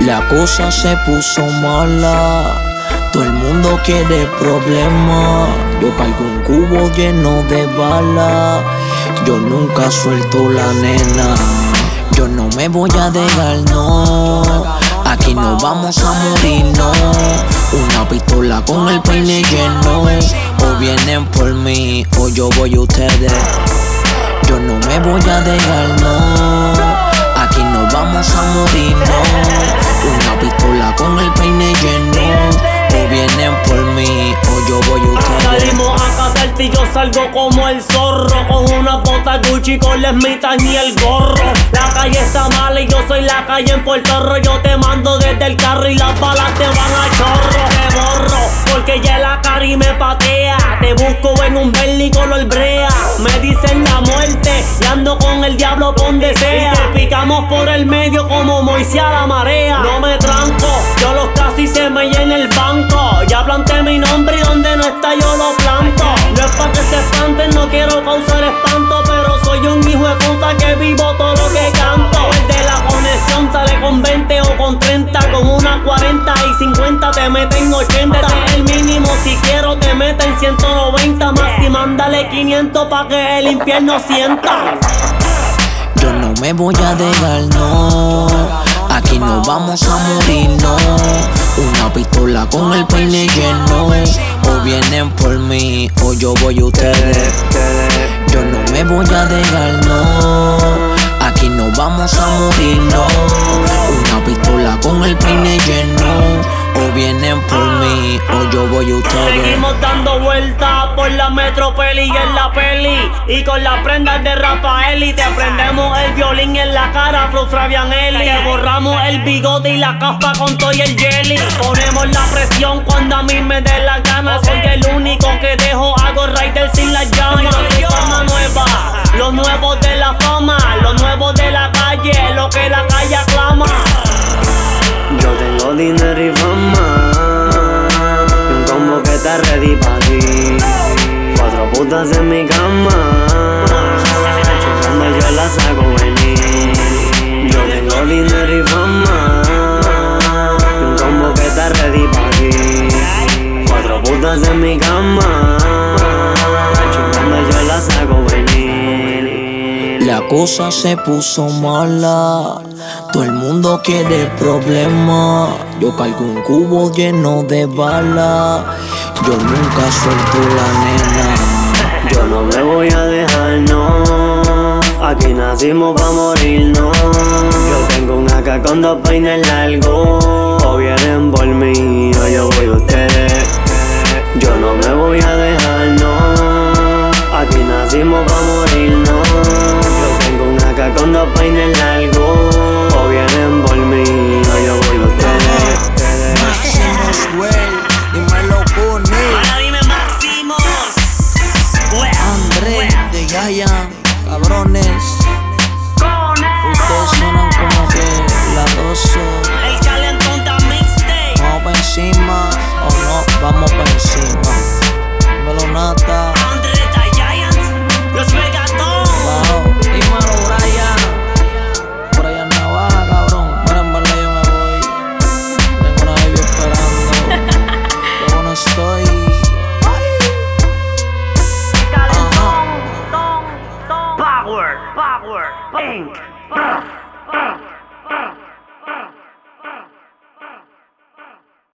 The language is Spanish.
La cosa se puso mala, todo el mundo quiere problemas. Yo cargo un cubo lleno de balas. Yo nunca suelto la nena. Yo no me voy a dejar, no. Aquí no vamos a morir, no. Una pistola con el peine lleno. O vienen por mí o yo voy a ustedes. Yo no me voy a dejar, no. Aquí no vamos a morir, no. Una pistola con el peine lleno. O vienen por mí o yo voy a ustedes. Salimos a cazar y yo salgo como el zorro, con una bota Gucci con las mitas y el gorro. La calle está mala y yo soy la calle en Puerto Rico. Yo te mando desde el carro y las balas te van a chorro. Te borro porque ya la cari me patea. Te busco en un Bentley color brea. Me dicen la muerte y ando con el diablo donde sea. Y te picamos por el medio como Moisés a la marea. No me tranco, yo los casi se me llena el banco. Ya planté mi nombre y donde no está yo lo planto. No es pa' que se espanten, no quiero causar espanto, pero soy un hijo de puta que vivo todo lo que canto. El de la conexión sale con 20 o con 30, con una 40 y 50 te meten 80. Ese es el mínimo, si quiero te meten 190 más y mándale 500 pa' que el infierno sienta. Yo no me voy a dejar, no. Aquí no vamos a morir, no. Una pistola con el peine lleno. O vienen por mí o yo voy a ustedes. Yo no me voy a dejar, no. Aquí no vamos a morir, no. Una pistola con el peine lleno. O vienen por mí o yo voy a ustedes. Seguimos dando vueltas por la metropeli y en la peli. Y con las prendas de Rafael y te prendemos el violín en la cara, Flow Fabianelli. Te borramos el bigote y la caspa con todo y el jelly. Ponemos la presión cuando a mí me dé la gana. Soy el único que dejo hago rider sin las llamas. Soy fama nueva, los nuevos de la fama, los nuevos de la calle, lo que la calle aclama. Yo tengo dinero y fama, y un combo que está ready pa' ti. 4 putas en mi cama, cuando yo la saco venir. Yo tengo dinero y fama, y un combo que está ready pa' ti. 4 putas en mi cama, cuando yo la saco venir. La cosa se puso mala, todo el mundo quiere problemas. Yo cargo un cubo lleno de balas. Yo nunca suelto la nena. Yo no me voy a dejar, no. Aquí nacimos pa' morir, no. Yo tengo un AK con 2 peines largos. O vienen por mí o yo voy a ustedes. Yo no me voy a dejar, no. Aquí nacimos pa' morir, no. Yo tengo un AK con 2 peines largos. O vienen por mí o yo voy a ustedes. Máximos, güey, dímelo, Puni. Ahora dime Máximos. André de Yaya, cabrones. Ustedes suenan como que la doso. El calentón da mixtape. Vamos pa' encima o no, vamos pa' encima. Dímelo, Nata. Andre the Giant, los Megatón. Wow, dímelo, Brian. Brian Navaja, cabrón. Mira, en verdad yo me voy. Tengo una baby esperando. Qué bueno estoy. Power, Inc.